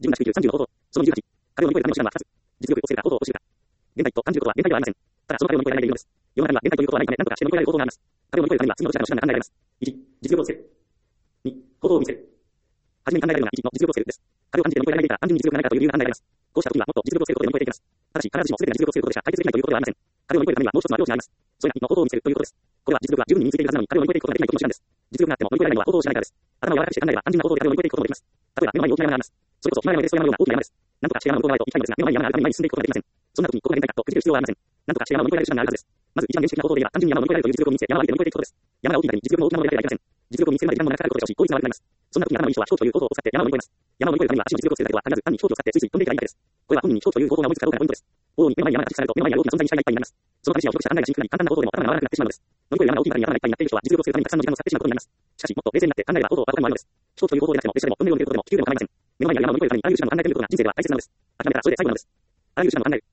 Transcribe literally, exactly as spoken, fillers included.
自分らしく生きるさんじゅうの方法。そのにじゅうはち。壁を乗り越えるための手段はふたつ。実力をつけるか、方法を教えるか。現代と単純とは限界ではありません。ただその壁を乗り越えられない理由です。世の中には現代ということはないため、何とかして乗り越えられる方法があります。壁を乗り越えるためには次のどちらかの手段が考えられます。いち、実力をつける。に、方法を見せる。はじめに考えられるのがいちの実力をつけるです。壁を感じて乗り越えられないから単純に実力がないからという理由が考えられます。こうした時にはもっと実力をつけることで乗り越えていきます。ただし、必ずしも全てが実力をつけることでしか解決できないということではありません。壁を乗り越えるためにはもう一つのアプローチがあります。それがいちの方法を見せるということです。これは実力が十分に身についているはずなのに壁を乗り越えていくことができないことの手段です。実力があっても乗り越えられないのは方法を知らないからです。頭を柔らかくして考えれば単純な方法で壁を乗り越えていくこともできます。例えば目の前に大きな山があります。それこそヒマラヤのエベレスト山のような大きな山です。なんとかして山を登らないといけないのですが、目の前に山があるために前に進んでいくことができません。そんな時にここが限界かとくじける必要はありません。なんとかして山を乗り越えられる手段があるはずです。まず一番原始的な方法で言えば単純に山を乗り越えられるという実力を見せ、山を上げて乗り越えていくことです。山が大きいだけに実力の大きなものでなければいけません。実力を見せるまで時間も長くかかることでしょうし、効率が悪くなります。そんな時に頭のいい人は飛行機という方法を使って山を乗り越えます。山を乗り越えるためには足の実力をつけるだけでは足りず、単に飛行機を使ってついつい飛んでいけばいいだけです。これは本人に飛行機という方法が思いつくかどうかのポイントです。往々に目の前に山が立ちされると目の前にある大きな存在に視界がいっぱいになります。その試しを低くした考えがしにくくなり、簡単な方法でも頭が回らなくなってしまうのです。乗り越える山が大きいからに頭がいっぱいになっている人は実力をつけるためにたくさんの時間を使ってしまうことになります。しかし、もっと冷静になって考えれば方法は他にもあるのです。飛行機という方法でなくても、列車でもトンネルを抜けることでも気球でも構いません。目の前にある山を乗り越えるためにあらゆる手段を考えてみることが人生では大切なのです。諦めたらそれで最後なのです。あらゆる手段を考える。